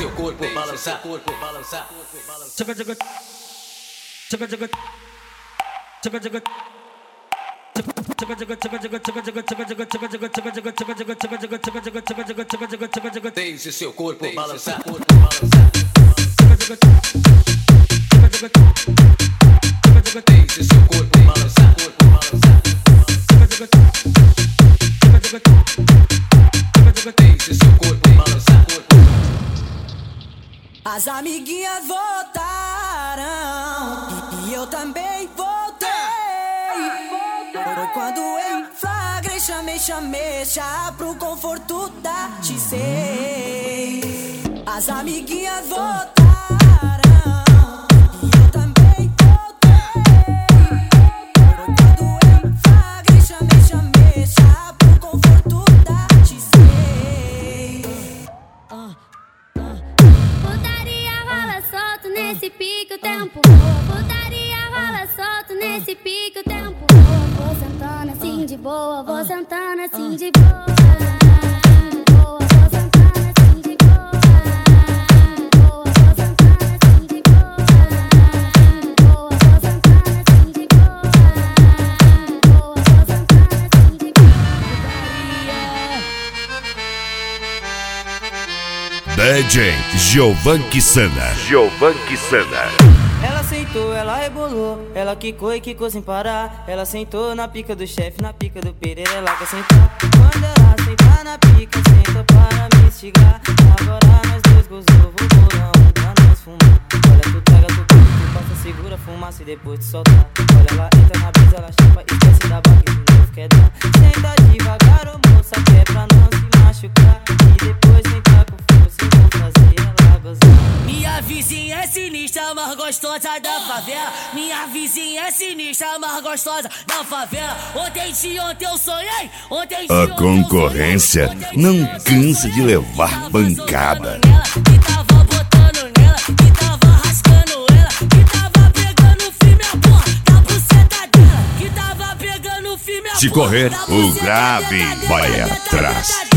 seu corpo balançar. Tchaca tchaca, tchaca tchaca, tchaca tchaca. Deixe seu corpo balançar. Deixe seu corpo balançar. Deixe seu corpo balançar. As amiguinhas voltaram e eu também voltei. Foi quando em flagrei, chamei já pro conforto da T6. As amiguinhas voltaram e eu também voltei. Foi quando em flagrei, chamei já pro conforto da T6. Putaria rola solto nesse pique o tempo. Putaria rola solto nesse pique o tempo. Vou sentando assim de boa, vou sentando assim de boa. Vou sentando assim de boa. Vou sentando assim de boa. Vou sentando assim de boa. Vou sentando assim de boa. DJ Giovan Quissana. Ela sentou, ela rebolou, ela quicou e quicou sem parar. Ela sentou na pica do chefe, na pica do Pereira, ela quer sentar. Quando ela sentar na pica, senta para me instigar. Agora nós dois gozou, vou bolão pra nós fumar. Olha, tu pega, tu curte, tu passa, segura a fumaça e depois te soltar. Olha, ela entra na brisa, ela chapa, esquece da baga e de novo quer dar. Senta devagar, ô moça, que é pra não se machucar. E depois sentar com força e vou fazer ela gozar. Minha vizinha é sinistra, mais gostosa da favela. Minha vizinha é sinistra, mais gostosa da favela. Ontem eu sonhei. A concorrência não cansa de levar pancada. Que tava botando nela, que tava rascando ela, que tava pegando firme a porra da buceta dela, que tava pegando firme a porra. Se correr, o grave vai atrás.